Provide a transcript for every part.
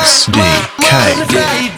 SDK.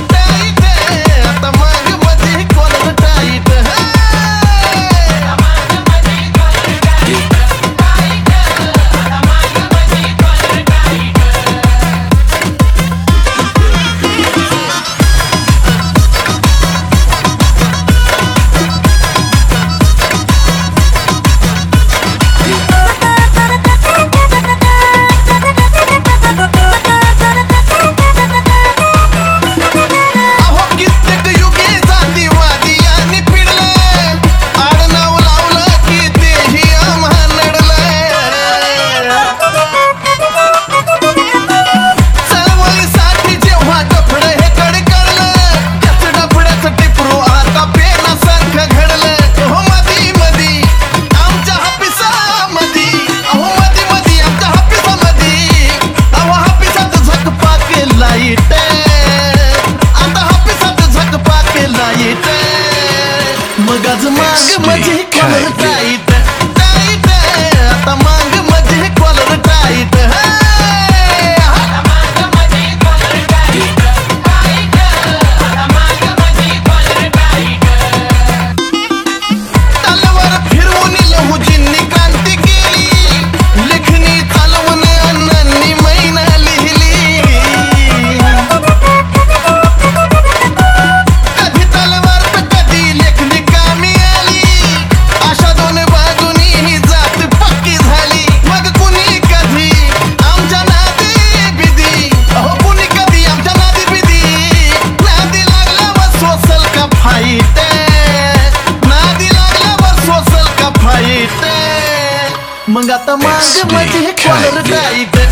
मगाच माग माझी collar tight tight आता माग माझी कॉलर टाईट तलवार फिरवून लहुजींनी क्रांती केली लेखणी चालवून अण्णांनी मैना लिहिली कधी तलवार तर कधी लेखणी कामी आली अशा दोन बाजूनी जात पक्की झाली मग कुणी कधी आमच्या नादी बिदी अहो कुणी कधी आमच्या नादी बिदी नादी लागल्यावर सोसल का फाईट नादी लागल्यावर सोसल का फाईट मग आता माग माझी कॉलर टाईट